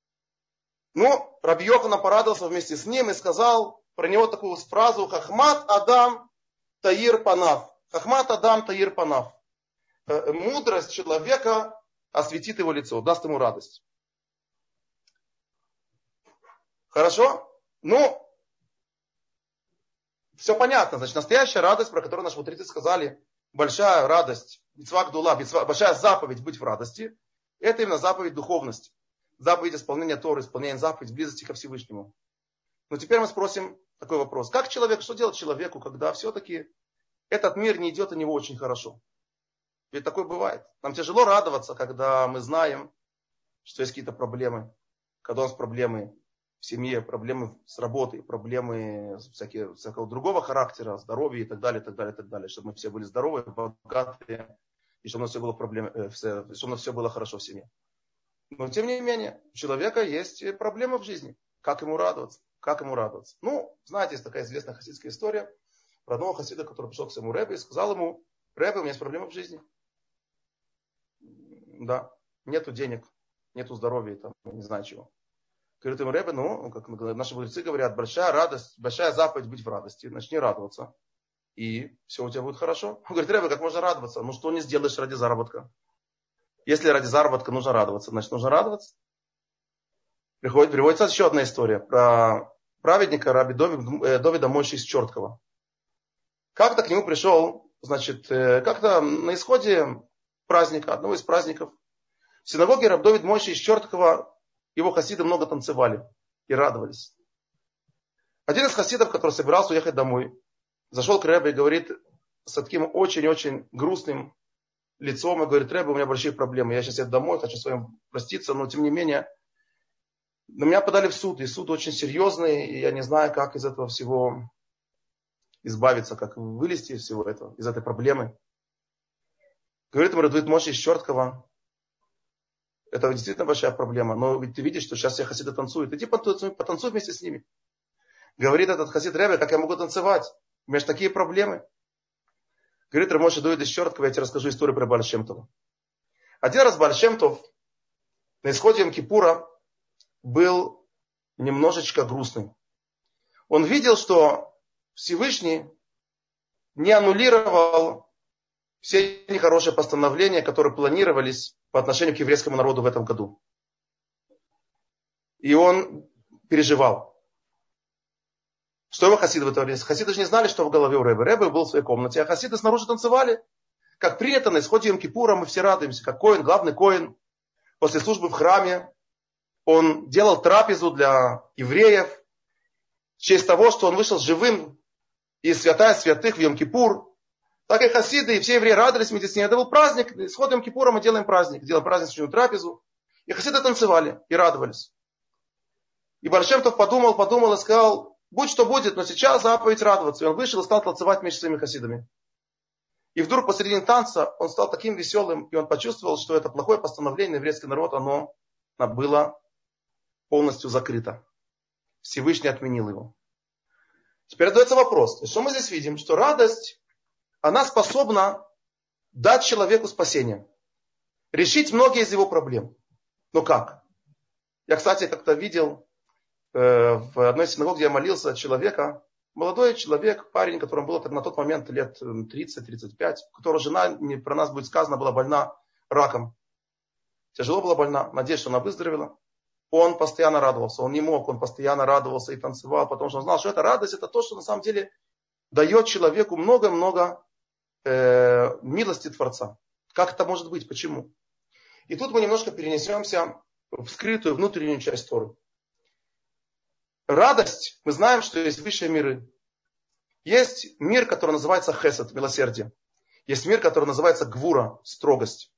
Раби Йоханан порадовался вместе с ним и сказал про него такую фразу «Хахмат Адам Таир Панав». «Хахмат Адам Таир Панав». Мудрость человека осветит его лицо, даст ему радость. Хорошо? Все понятно. Значит, настоящая радость, про которую наши мудрецы сказали, большая радость, мицва гдула, большая заповедь быть в радости, это именно заповедь духовности. Заповедь исполнения Торы, исполнения заповедь близости ко Всевышнему. Но теперь мы спросим такой вопрос. Что делать человеку, когда все-таки этот мир не идет у него очень хорошо? Ведь такое бывает. Нам тяжело радоваться, когда мы знаем, что есть какие-то проблемы. Когда у нас проблемы в семье, проблемы с работой, проблемы всякого другого характера, здоровья и так далее, так далее, так далее. Чтобы мы все были здоровы, богатые, и чтобы у нас все было, чтобы у нас все было хорошо в семье. Но тем не менее, у человека есть проблемы в жизни. Как ему радоваться? Знаете, есть такая известная хасидская история про одного хасида, который пришел к своему ребе и сказал ему: ребе, у меня есть проблемы в жизни. Да, нету денег, нету здоровья, не знаю чего. Говорит ему ребе, как наши мудрецы говорят, большая радость, большая заповедь быть в радости. Начни радоваться, и все у тебя будет хорошо. Он говорит: ребе, как можно радоваться? Что не сделаешь ради заработка? Если ради заработка нужно радоваться, значит нужно радоваться. Приводится еще одна история про праведника раби Довида Мойши из Черткова. Как-то к нему пришел, как-то на исходе праздника, одного из праздников, в синагоге раб Довид Мойши из Черткова, его хасиды много танцевали и радовались. Один из хасидов, который собирался уехать домой, зашел к Ребе и говорит с таким очень-очень грустным лицом и говорит: Ребе, у меня большие проблемы, я сейчас еду домой, хочу с вами проститься, но тем не менее, на меня подали в суд, и суд очень серьезный, и я не знаю, как из этого всего избавиться, как вылезти из всего этого, из этой проблемы. Говорит ему Редвит Моше из Черткова: это действительно большая проблема, но ведь ты видишь, что сейчас все хасиды танцуют, иди потанцуй вместе с ними. Говорит этот хасид: Ребе, как я могу танцевать? У меня же такие проблемы. Говорит Рав Моше Давид из Черткова: я тебе расскажу историю про Бааль Шем Това. Один раз Бааль Шем Тов на исходе Йом-Кипура был немножечко грустный. Он видел, что Всевышний не аннулировал все нехорошие постановления, которые планировались по отношению к еврейскому народу в этом году. И он переживал. Что его хасиды в это время? Хасиды же не знали, что в голове у Ребе. Ребе был в своей комнате, а хасиды снаружи танцевали. Как принято на исходе Йом-Кипура, мы все радуемся. Как коэн, главный коэн, после службы в храме, он делал трапезу для евреев в честь того, что он вышел живым из святая святых в Йом-Кипур. Так и хасиды, и все евреи радовались вместе с ним. Это был праздник. Исход Йом-Кипура мы делаем праздник. Делаем праздничную трапезу. И хасиды танцевали и радовались. И Бааль Шем Тов подумал и сказал: будь что будет, но сейчас заповедь радоваться. И он вышел и стал танцевать вместе с своими хасидами. И вдруг посередине танца он стал таким веселым, и он почувствовал, что это плохое постановление на еврейский народ, оно было полностью закрыто. Всевышний отменил его. Теперь задается вопрос, что мы здесь видим? Что радость, она способна дать человеку спасение. Решить многие из его проблем. Но как? Я, кстати, как-то видел в одной синагоге, где я молился, человека, молодой человек, парень, которому было на тот момент лет 30-35, у которого жена, про нас будет сказано, была больна раком. Тяжело была больна, надеюсь, что она выздоровела. Он постоянно радовался, он не мог, он постоянно радовался и танцевал, потому что он знал, что эта радость, это то, что на самом деле дает человеку много-много милости Творца. Как это может быть? Почему? И тут мы немножко перенесемся в скрытую внутреннюю часть Торы. Радость, мы знаем, что есть высшие миры. Есть мир, который называется хесед, милосердие. Есть мир, который называется гвура, строгость.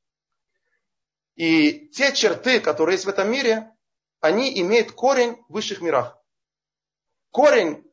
И те черты, которые есть в этом мире, они имеют корень в высших мирах. Корень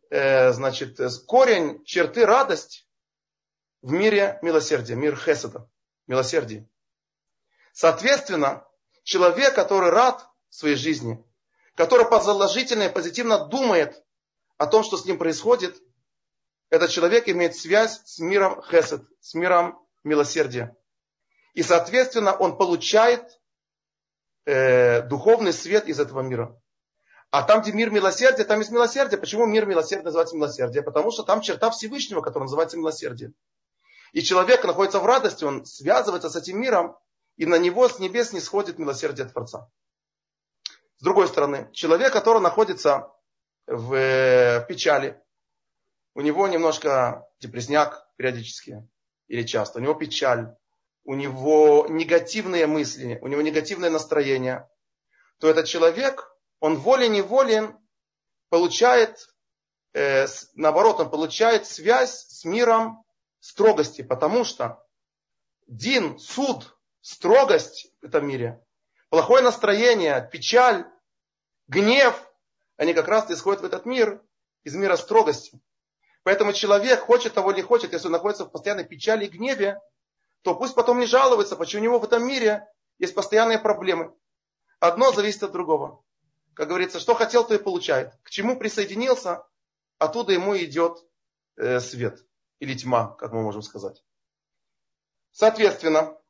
черты радость в мире милосердия, мир хеседа, милосердия. Соответственно, человек, который рад в своей жизни, который положительно и позитивно думает о том, что с ним происходит, этот человек имеет связь с миром хесед, с миром милосердия. И, соответственно, он получает духовный свет из этого мира. А там, где мир милосердия, там есть милосердие. Почему мир милосердия называется милосердие? Потому что там черта Всевышнего, которая называется милосердие. И человек находится в радости, он связывается с этим миром, и на него с небес не сходит милосердие Творца. С другой стороны, человек, который находится в печали, у него немножко депрессняк периодически или часто, у него печаль, у него негативные мысли, у него негативное настроение, то этот человек, он волей-неволей получает, наоборот, он получает связь с миром строгости, потому что дин, суд, строгость в этом мире, плохое настроение, печаль, гнев, они как раз исходят в этот мир из мира строгости. Поэтому человек, хочет того или не хочет, если он находится в постоянной печали и гневе, то пусть потом не жалуется, почему у него в этом мире есть постоянные проблемы. Одно зависит от другого. Как говорится, что хотел, то и получает. К чему присоединился, оттуда ему идет свет. Или тьма, как мы можем сказать. Соответственно,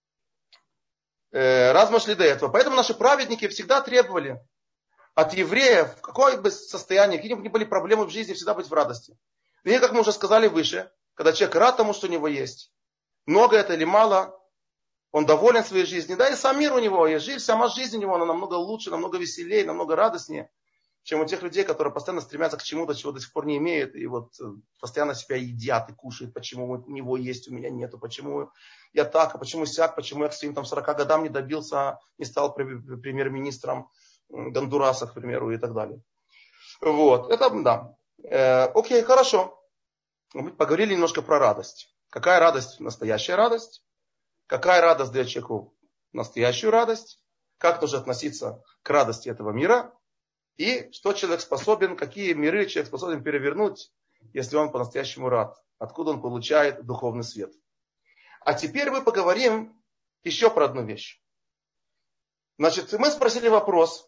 раз мы шли до этого. Поэтому наши праведники всегда требовали от евреев, в какое бы состояние, какие бы ни были проблемы в жизни, всегда быть в радости. И как мы уже сказали выше, когда человек рад тому, что у него есть, много это или мало, он доволен своей жизнью, да и сам мир у него, и жизнь, сама жизнь у него, она намного лучше, намного веселее, намного радостнее, чем у тех людей, которые постоянно стремятся к чему-то, чего до сих пор не имеют, и вот постоянно себя едят и кушают, почему у него есть, у меня нету, почему я так, а почему сяк, почему я к своим 40 годам не добился, не стал премьер-министром Гондураса, к примеру, и так далее. Вот, это да. Окей, хорошо. Мы поговорили немножко про радость. Какая радость? Настоящая радость. Какая радость дает человеку настоящую радость? Как нужно относиться к радости этого мира? И что человек способен, какие миры человек способен перевернуть, если он по-настоящему рад? Откуда он получает духовный свет? А теперь мы поговорим еще про одну вещь. Значит, мы спросили вопрос,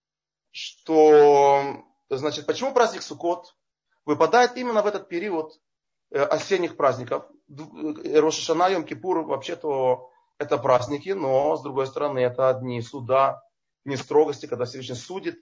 что, значит, почему праздник Суккот выпадает именно в этот период осенних праздников. Рош ха-Шана, Йом-Кипур, вообще-то это праздники, но, с другой стороны, это дни суда, дни строгости, когда Всевышний судит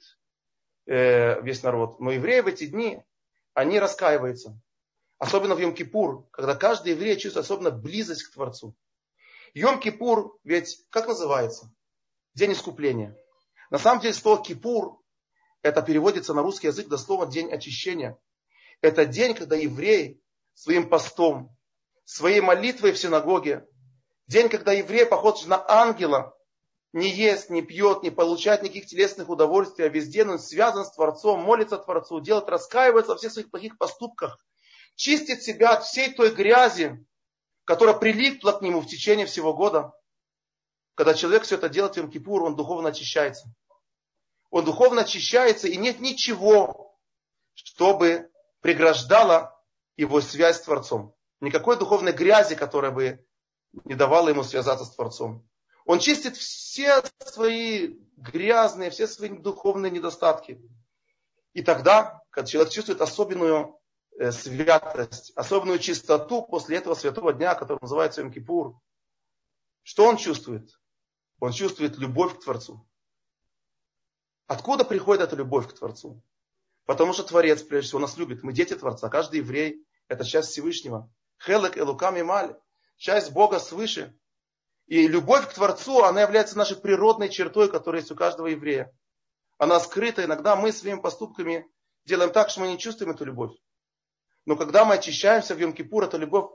весь народ. Но евреи в эти дни, они раскаиваются. Особенно в Йом-Кипур, когда каждый еврей чувствует особенно близость к Творцу. Йом-Кипур ведь, как называется? День искупления. На самом деле слово Кипур, это переводится на русский язык дословно день очищения. Это день, когда еврей своим постом, своей молитвой в синагоге, день, когда еврей похож на ангела, не ест, не пьет, не получает никаких телесных удовольствий, а везде он связан с Творцом, молится Творцу, делает, раскаивается во всех своих плохих поступках, чистит себя от всей той грязи, которая прилипла к нему в течение всего года. Когда человек все это делает в Йом-Кипур, он духовно очищается. Он духовно очищается, и нет ничего, чтобы преграждало его связь с Творцом. Никакой духовной грязи, которая бы не давала ему связаться с Творцом. Он чистит все свои грязные, все свои духовные недостатки. И тогда, когда человек чувствует особенную святость, особенную чистоту после этого святого дня, который называется Йом-Кипур, что он чувствует? Он чувствует любовь к Творцу. Откуда приходит эта любовь к Творцу? Потому что Творец, прежде всего, нас любит. Мы дети Творца. Каждый еврей – это часть Всевышнего. Хелек элукам ималь. Часть Бога свыше. И любовь к Творцу, она является нашей природной чертой, которая есть у каждого еврея. Она скрыта. Иногда мы своими поступками делаем так, что мы не чувствуем эту любовь. Но когда мы очищаемся в Йом-Кипур, эта любовь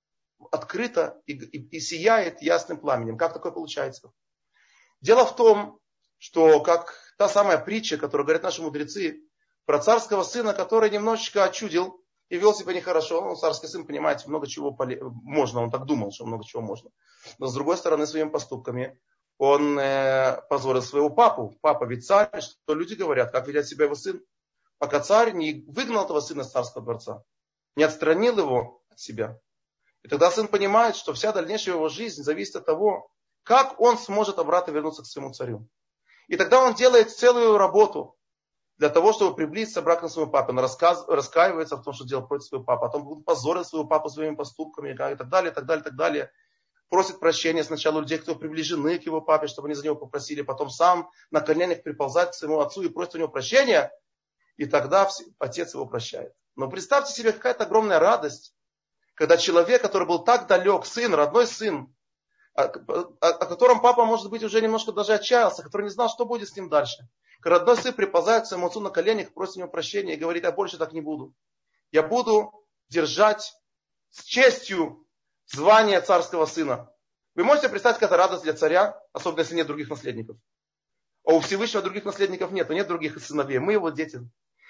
открыта и сияет ясным пламенем. Как такое получается? Дело в том, что как та самая притча, которую говорят наши мудрецы, про царского сына, который немножечко очудил и вел себя нехорошо. Ну, царский сын, понимаете, много чего можно, он так думал, что много чего можно. Но с другой стороны, своими поступками он позорил своего папу. Папа ведь царь, что люди говорят, как ведет себя его сын. Пока царь не выгнал этого сына с царского дворца, не отстранил его от себя. И тогда сын понимает, что вся дальнейшая его жизнь зависит от того, как он сможет обратно вернуться к своему царю. И тогда он делает целую работу для того, чтобы приблизиться обратно к своему папе. Он раскаивается в том, что делал против своего папы. Потом он позорил своего папу своими поступками и так далее, и так далее, и так далее. Просит прощения сначала у людей, кто приближены к его папе, чтобы они за него попросили. Потом сам на коленях приползает к своему отцу и просит у него прощения. И тогда отец его прощает. Но представьте себе, какая-то огромная радость, когда человек, который был так далек, сын, родной сын, о котором папа, может быть, уже немножко даже отчаялся, который не знал, что будет с ним дальше. Когда родной сын приползает к своему отцу на коленях, просит у него прощения и говорит: я больше так не буду. Я буду держать с честью звание царского сына. Вы можете представить, какая-то радость для царя, особенно если нет других наследников. А у Всевышнего других наследников нет других сыновей, мы его дети.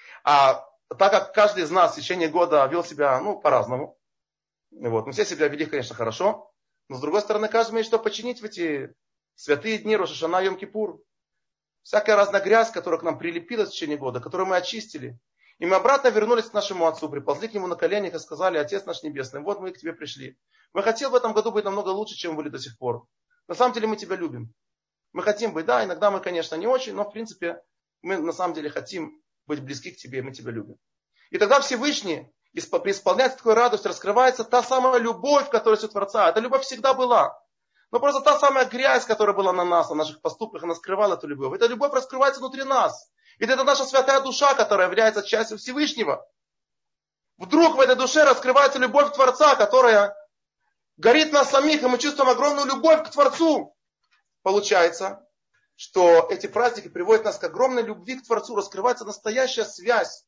А так как каждый из нас в течение года вел себя по-разному, мы все себя вели, конечно, хорошо, но с другой стороны, каждый имеет что починить в эти святые дни Рош ха-Шана, Йом-Кипур. Всякая разная грязь, которая к нам прилепилась в течение года, которую мы очистили. И мы обратно вернулись к нашему отцу, приползли к нему на коленях и сказали: Отец наш Небесный, вот мы к тебе пришли. Мы хотели в этом году быть намного лучше, чем мы были до сих пор. На самом деле мы тебя любим. Мы хотим быть, да, иногда мы, конечно, не очень, но в принципе мы на самом деле хотим быть близки к тебе, и мы тебя любим. И тогда Всевышний, преисполняется такой радостью, раскрывается та самая любовь, которая есть у Творца. Эта любовь всегда была. Но просто та самая грязь, которая была на нас, на наших поступках, она скрывала эту любовь. Эта любовь раскрывается внутри нас. Ведь это наша святая душа, которая является частью Всевышнего. Вдруг в этой душе раскрывается любовь Творца, которая горит в нас самих, и мы чувствуем огромную любовь к Творцу. Получается, что эти праздники приводят нас к огромной любви к Творцу. Раскрывается настоящая связь,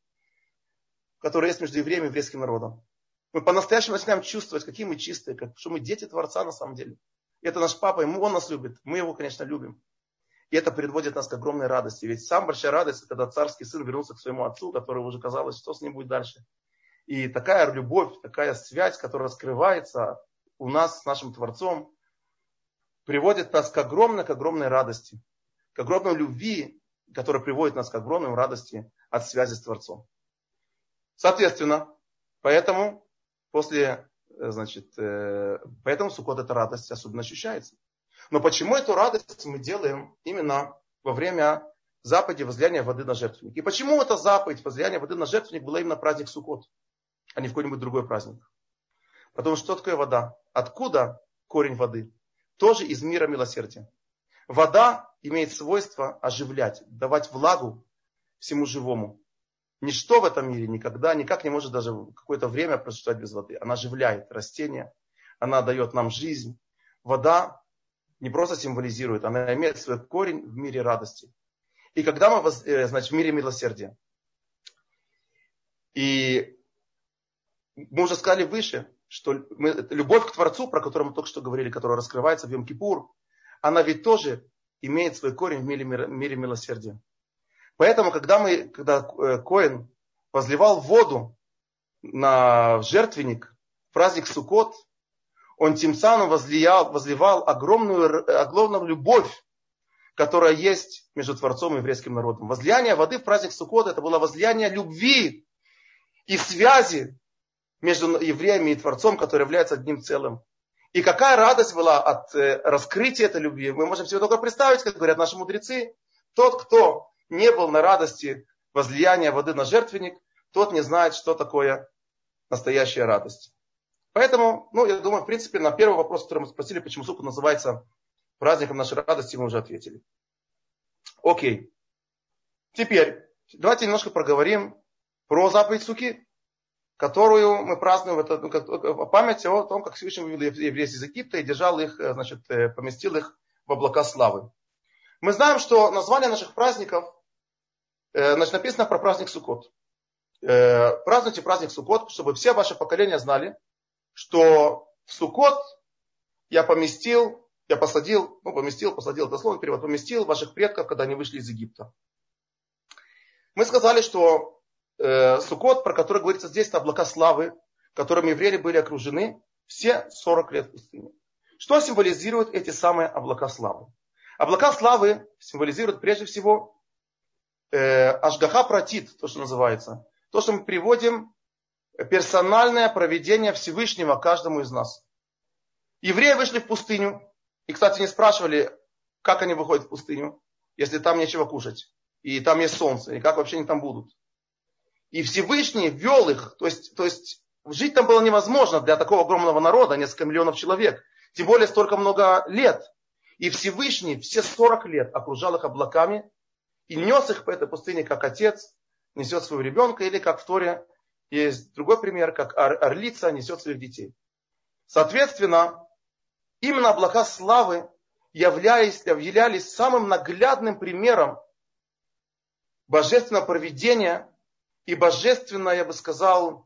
которая есть между евреями и еврейским народом. Мы по-настоящему начинаем чувствовать, какие мы чистые, что мы дети Творца на самом деле. И это наш папа, он нас любит. Мы его, конечно, любим. И это приводит нас к огромной радости. Ведь самая большая радость, когда царский сын вернулся к своему отцу, который уже казалось, что с ним будет дальше. И такая любовь, такая связь, которая раскрывается у нас с нашим Творцом, приводит нас к огромной радости, к огромной любви, которая приводит нас к огромной радости от связи с Творцом. Соответственно, поэтому Суккот эта радость особенно ощущается. Но почему эту радость мы делаем именно во время заповеди возлияния воды на жертвенник? И почему эта заповедь возлияния воды на жертвенник была именно праздник Суккот, а не в какой-нибудь другой праздник? Потому что такое вода? Откуда корень воды? Тоже из мира милосердия. Вода имеет свойство оживлять, давать влагу всему живому. Ничто в этом мире никак не может даже какое-то время просуществовать без воды. Она оживляет растения, она дает нам жизнь. Вода не просто символизирует, она имеет свой корень в мире радости. И когда мы в мире милосердия. И мы уже сказали выше, что любовь к Творцу, про которую мы только что говорили, которая раскрывается в Йом-Кипур, она ведь тоже имеет свой корень в мире милосердия. Поэтому, когда Коэн возливал воду на жертвенник, в праздник Суккот, он тем самым возливал огромную любовь, которая есть между Творцом и еврейским народом. Возлияние воды в праздник Суккот — это было возлияние любви и связи между евреями и Творцом, который является одним целым. И какая радость была от раскрытия этой любви. Мы можем себе только представить, как говорят наши мудрецы, тот, кто не был на радости возлияния воды на жертвенник, тот не знает, что такое настоящая радость. Поэтому, я думаю, в принципе, на первый вопрос, который мы спросили, почему Суккот называется праздником нашей радости, мы уже ответили. Окей. Теперь, давайте немножко проговорим про заповедь Суки, которую мы празднуем в память о том, как Всевышний вывел евреев из Египта и держал их, поместил их в облака славы. Мы знаем, что название наших праздников, написано про праздник Суккот. Празднуйте праздник Суккот, чтобы все ваши поколения знали, что в Суккот посадил, это слово перевод, поместил ваших предков, когда они вышли из Египта. Мы сказали, что Суккот, про который говорится здесь, это облака славы, которыми евреи были окружены все 40 лет в пустыне. Что символизируют эти самые облака славы? Облака славы символизируют прежде всего Ашгаха Пратит, то, что называется. То, что мы приводим персональное провидение Всевышнего каждому из нас. Евреи вышли в пустыню. И, кстати, не спрашивали, как они выходят в пустыню, если там нечего кушать. И там есть солнце. И как вообще они там будут. И Всевышний вел их. То есть жить там было невозможно для такого огромного народа, несколько миллионов человек. Тем более столько много лет. И Всевышний все 40 лет окружал их облаками и нес их по этой пустыне, как отец несет своего ребенка, или как в Торе есть другой пример, как орлица несет своих детей. Соответственно, именно облака славы являлись самым наглядным примером божественного провидения и божественного, я бы сказал,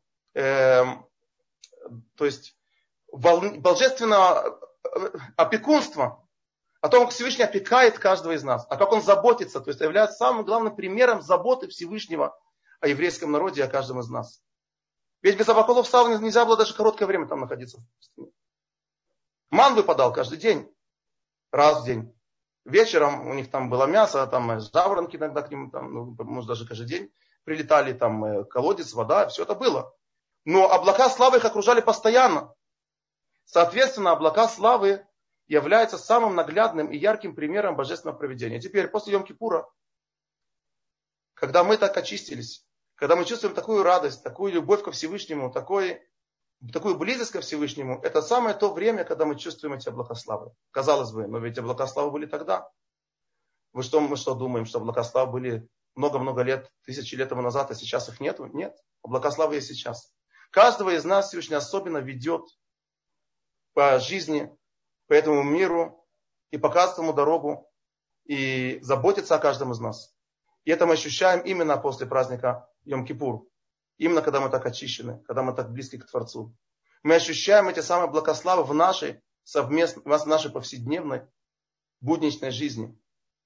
божественного опекунства, о том, как Всевышний опекает каждого из нас, а как он заботится, то есть является самым главным примером заботы Всевышнего о еврейском народе и о каждом из нас. Ведь без облаков славы нельзя было даже короткое время там находиться. Ман выпадал каждый день, раз в день. Вечером у них там было мясо, там жаворонки иногда к ним, может даже каждый день прилетали, там колодец, вода, все это было. Но облака славы их окружали постоянно. Соответственно, облака славы являются самым наглядным и ярким примером божественного провидения. Теперь, после Йом-Кипура, когда мы так очистились, когда мы чувствуем такую радость, такую любовь ко Всевышнему, такую близость ко Всевышнему, это самое то время, когда мы чувствуем эти облака славы. Казалось бы, но ведь облака славы были тогда. Мы что думаем, что облака славы были много-много лет, тысячи лет тому назад, а сейчас их нету? Нет, облака славы есть сейчас. Каждого из нас Всевышний особенно ведет по жизни, по этому миру, и показывает ему дорогу, и заботится о каждом из нас. И это мы ощущаем именно после праздника Йом-Кипур. Именно когда мы так очищены, когда мы так близки к Творцу. Мы ощущаем эти самые благословы в нашей повседневной, будничной жизни.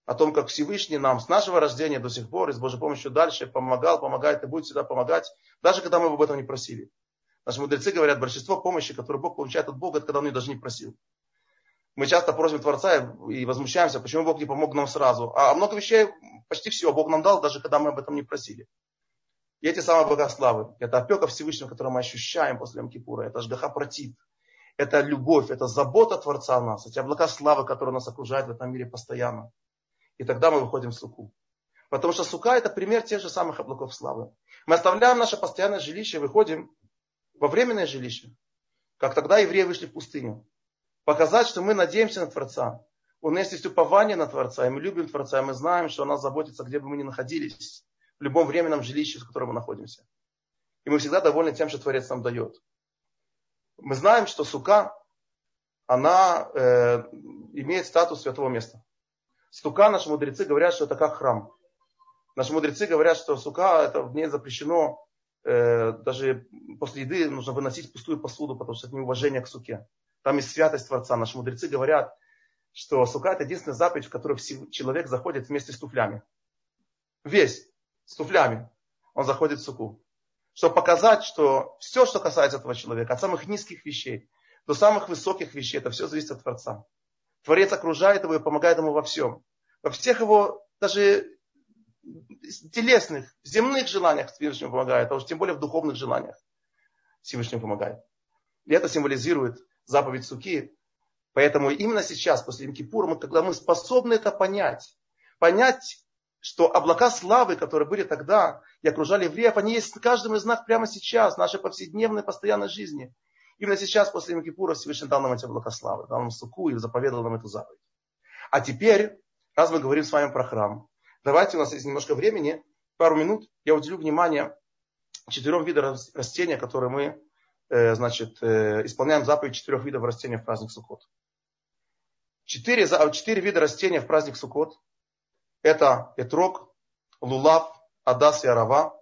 о том, как Всевышний нам с нашего рождения до сих пор и с Божьей помощью дальше помогал, помогает и будет всегда помогать, даже когда мы об этом не просили. Наши мудрецы говорят, большинство помощи, которую Бог получает от Бога, это когда он ее даже не просил. Мы часто просим Творца и возмущаемся, почему Бог не помог нам сразу. А много вещей, почти все, Бог нам дал, даже когда мы об этом не просили. И эти самые облака славы, это опека Всевышнего, которую мы ощущаем после Йом-Кипура, это Ашгаха Пратит, это любовь, это забота Творца о нас, эти облака славы, которые нас окружают в этом мире постоянно. И тогда мы выходим в суку. Потому что сука это пример тех же самых облаков славы. Мы оставляем наше постоянное жилище, выходим во временное жилище, как тогда евреи вышли в пустыню. Показать, что мы надеемся на Творца. У нас есть упование на Творца, и мы любим Творца, и мы знаем, что Он нас заботится, где бы мы ни находились, в любом временном жилище, в котором мы находимся. И мы всегда довольны тем, что Творец нам дает. Мы знаем, что сука, она имеет статус святого места. Сука, наши мудрецы говорят, что это как храм. Наши мудрецы говорят, что сука, это в ней запрещено, даже после еды нужно выносить пустую посуду, потому что это неуважение к суке. Там есть святость Творца. Наши мудрецы говорят, что сука это единственная заповедь, в которую человек заходит вместе с туфлями. Весь с туфлями он заходит в суку. Чтобы показать, что все, что касается этого человека, от самых низких вещей до самых высоких вещей, это все зависит от Творца. Творец окружает его и помогает ему во всем. Во всех его даже телесных, земных желаниях Всевышний помогает, а уж тем более в духовных желаниях Всевышний помогает. И это символизирует заповедь суки. Поэтому именно сейчас, после Йом-Кипура, когда мы способны это понять, что облака славы, которые были тогда и окружали евреев, они есть в каждом из нас прямо сейчас, в нашей повседневной, постоянной жизни. Именно сейчас, после Йом-Кипура, Всевышний дал нам эти облака славы, дал нам суку и заповедал нам эту заповедь. А теперь, раз мы говорим с вами про храм, давайте, у нас есть немножко времени, пару минут, я уделю внимание 4 видам растения, которые мы исполняем заповедь 4 видов растений в праздник Суккот. 4 вида растения в праздник Суккот – это этрог, лулав, адас и арава.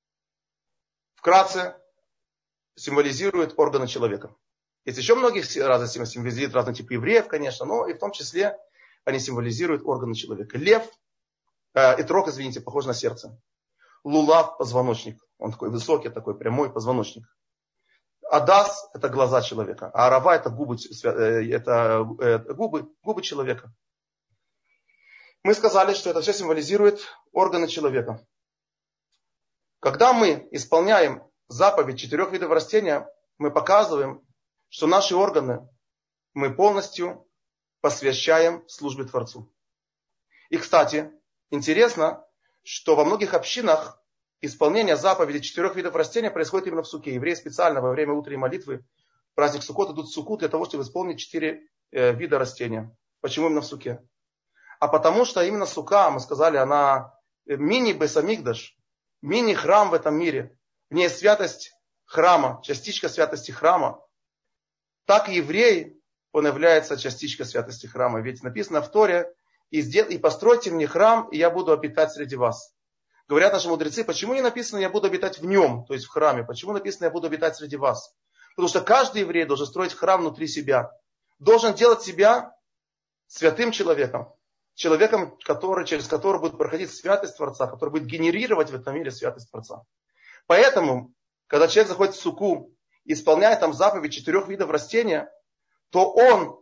Вкратце символизируют органы человека. Есть еще многих разных символизируют разные типы евреев, конечно, но и в том числе они символизируют органы человека. Этрог, похож на сердце. Лулав – позвоночник. Он такой высокий, такой прямой позвоночник. Адас – это глаза человека, а арава – это губы человека. Мы сказали, что это все символизирует органы человека. Когда мы исполняем заповедь 4 видов растения, мы показываем, что наши органы мы полностью посвящаем службе Творцу. И, кстати, интересно, что во многих общинах исполнение заповеди 4 видов растения происходит именно в суке. Евреи специально во время утренней молитвы, в праздник Суккот, идут в суку для того, чтобы исполнить 4 вида растения. Почему именно в суке? А потому что именно сука, мы сказали, она мини-бес-амикдаш, мини-храм в этом мире. В ней святость храма, частичка святости храма. Так и еврей, он является частичкой святости храма. Ведь написано в Торе, и постройте мне храм, и я буду обитать среди вас. Говорят наши мудрецы, почему не написано, я буду обитать в нем, то есть в храме? Почему написано, я буду обитать среди вас? Потому что каждый еврей должен строить храм внутри себя. Должен делать себя святым человеком. Человеком, через который будет проходить святость Творца, который будет генерировать в этом мире святость Творца. Поэтому, когда человек заходит в суку и исполняет там заповедь 4 видов растения, то он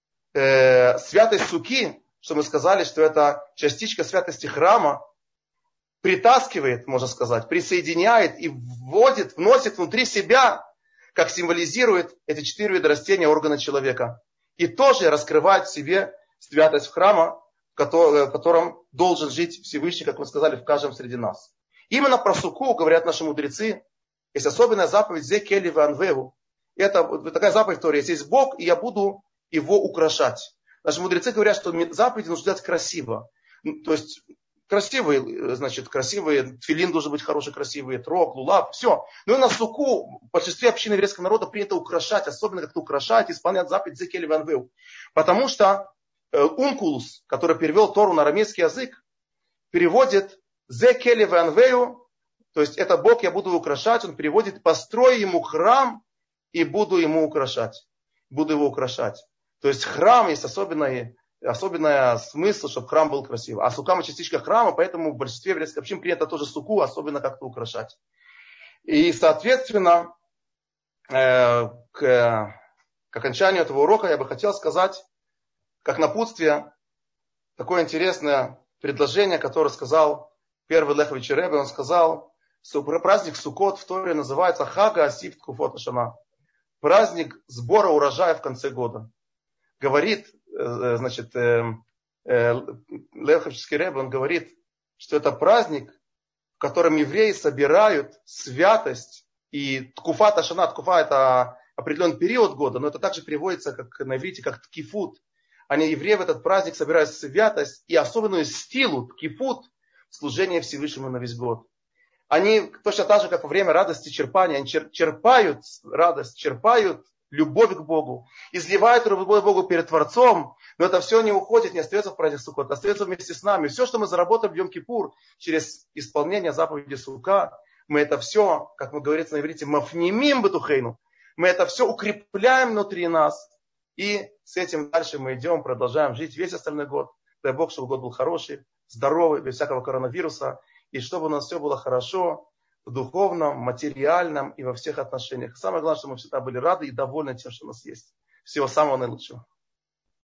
святость суки, что мы сказали, что это частичка святости храма, притаскивает, можно сказать, присоединяет и вносит внутри себя, как символизирует эти 4 вида растения органы человека. И тоже раскрывает в себе святость храма, в котором должен жить Всевышний, как мы сказали, в каждом среди нас. Именно про суку говорят наши мудрецы. Есть особенная заповедь «Зе кели ванвеву». Это такая заповедь в Торе. Если есть Бог, и я буду его украшать. Наши мудрецы говорят, что заповеди нужно делать красиво. То есть красивый тфилин должен быть хороший, красивый, этрог, лулав, все. Но и на суку в большинстве общин еврейского народа принято украшать, особенно как-то украшать, исполнять заповедь «Зе кели ванвеву». Потому что Ункулус, который перевел Тору на арамейский язык, переводит «Зе кели ванвею», то есть это Бог, я буду украшать, он переводит «построй ему храм и буду ему украшать». Буду его украшать. То есть храм есть особенный особенный смысл, чтобы храм был красивый. А сука мы частичка храма, поэтому в большинстве еврейских общин принято тоже суку особенно как-то украшать. И, соответственно, к окончанию этого урока я бы хотел сказать, как напутствие, такое интересное предложение, которое сказал первый Лехович Ребе. Он сказал, что праздник Суккот в Торе называется Хага Асиф Ткуфот Ашана. Праздник сбора урожая в конце года. Говорит, значит, Леховичский Ребе, он говорит, что это праздник, в котором евреи собирают святость. И Ткуфат Ашана, Ткуфа это определенный период года, но это также переводится как на иврите, как ткифут. Они, евреи, в этот праздник собирают святость и особенную стилу, ткифут, служение Всевышнему на весь год. Они точно так же, как во время радости черпания, они черпают радость, черпают любовь к Богу, изливают любовь к Богу перед Творцом, но это все не уходит, не остается в праздник Суккот, остается вместе с нами. Все, что мы заработали в Йом-Кипур через исполнение заповеди Сука, мы это все, как мы говорится на иврите, мафнимим бетухейну, мы это все укрепляем внутри нас, и с этим дальше мы идем, продолжаем жить весь остальной год. Дай Бог, чтобы год был хороший, здоровый, без всякого коронавируса, и чтобы у нас все было хорошо в духовном, материальном и во всех отношениях. Самое главное, чтобы мы всегда были рады и довольны тем, что у нас есть. Всего самого наилучшего.